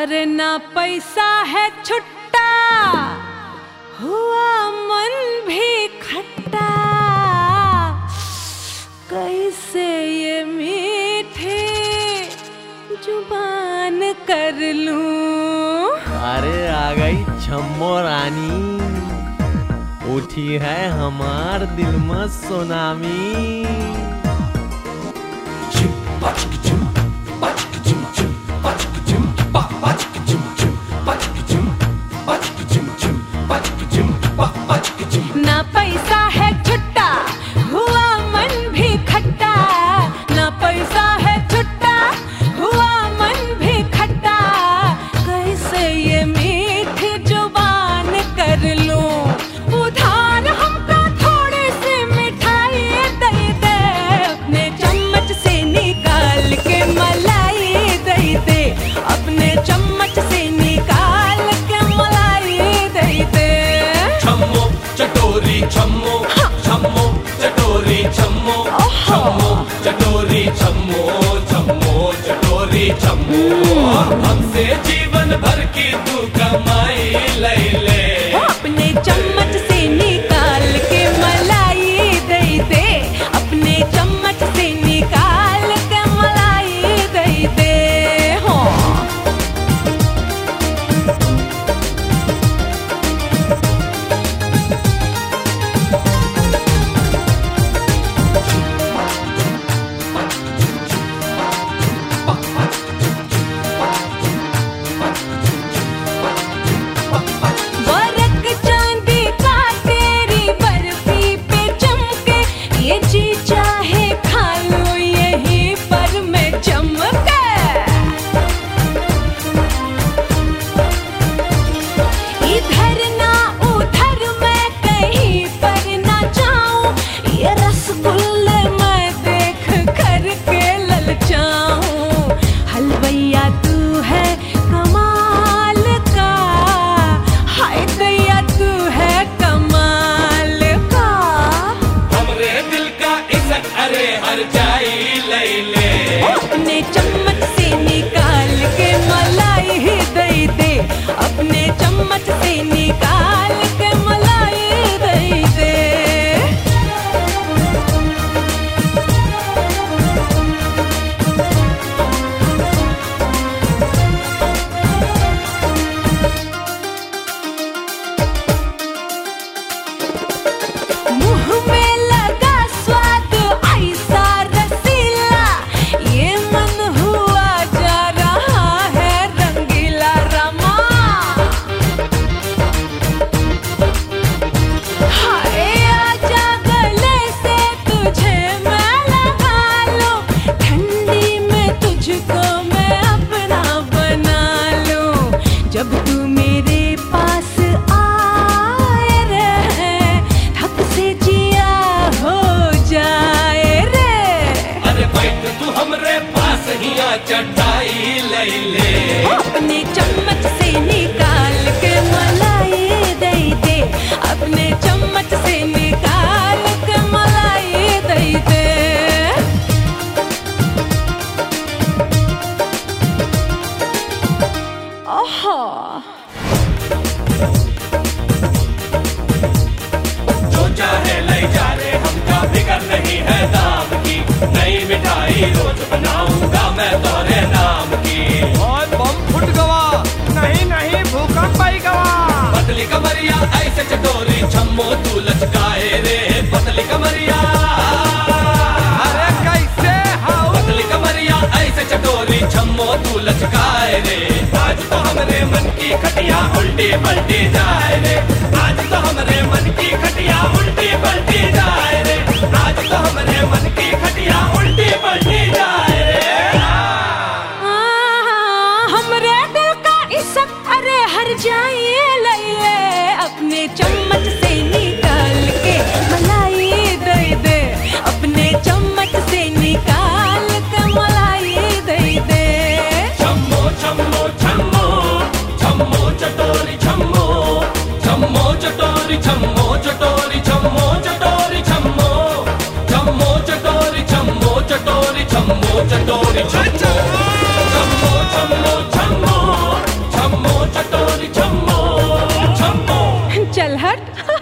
अरे ना पैसा है छुट्टा, हुआ मन भी खट्टा, कैसे ये मीठी जुबान कर लूं। अरे आ गई छम्मो रानी, उठी है हमार दिल में सुनामी। ना पैसा है छुट्टा, हुआ मन भी खट्टा, ना पैसा है छुट्टा, हुआ मन भी खट्टा, कैसे ये मीठी जुबान कर लूं। उधार हमको थोड़ी सी मिठाई दे दे, अपने चम्मच से निकाल के मलाई दे दे, अपने चम्मच से निकाल के मलाई दे दे। छम्मो चटोरी छम्मो, छम्मो चटोरी छम्मो, छम्मो चटोरी छम्मो, छम्मो चटोरी छम्मो। हमसे जीवन भर की तू कमाई ले ले, अपने चम्मच से निकाल के मलाई दे दे, अपने चम्मच से निकाल के मलाई दे दे। हो बरक चांदी का तेरी बर्फी पे चमके, ये जी चाहे खा लो यहीं पर मैं चमके। इधर ना उधर मैं कहीं पर ना जाऊं, ये रसगुल्ले मैं देख कर के ललचाऊं। हलवैया तू है कमाल का, हाय दैया तू है कमाल का। हमरे दिल का इज्जत अरे हर जाई ले ले, अपने चम्मच से निकाल के मलाई दे दे, अपने चम्मच से निकाल के मलाई दे दे। मुंह में लगा स्वाद ऐसा रसीला, ये मन हुआ जा रहा है रंगीला रमा। हाय आजा गले से तुझे मैं लगा लूं, ठंडी में तुझको मैं अपना बना लूं। जब तू मेरे पास आए रे, थक से जिया हो जाए रे। अरे बैठ तू हमरे पास ही आ चटाई ले ले, अपने चम्मच से निकाल के मलाई दे दे, अपने चम्मच से निकाल के मलाई दे दे। ओहो जो चाहे ले जा रे, हमका फिक्र नहीं है दाम की, नई मिठाई रोज बनाऊंगा मैं तोरे नाम की। और बम फुट गवा, नहीं नहीं भूकंप आई गवा। पतली कमरिया ऐसे चटोरी छम्मो तू लचकाए रे, पतली कमरिया, अरे कैसे हाउ, पतली कमरिया ऐसे चटोरी छम्मो तू लचकाए रे। आज तो हमरे मन की खटिया उल्टी पलटी जाए रे, आज तो हमरे मन की खटिया उल्टी पलटी जाए रे, आज तो हमरे मन की खटिया उल्टी पलटी जाए रे। हमरे दिल का इज्जत अरे हर जाइए ले ले, अपने चम्मच से निकाल के मलाई दे दे, अपने चम्मच से निकाल के मलाई दे दे। छम्मो छम्मो छम्मो, छम्मो चटोरी छम्मो, छम्मो चटोरी छम्मो चटोरी छम्मो चटोरी छम्मो, छम्मो चटोरी छम्मो चटोरी छम्मो चटोरी छम्मो, छम्मो छम्मो छम्मो, हट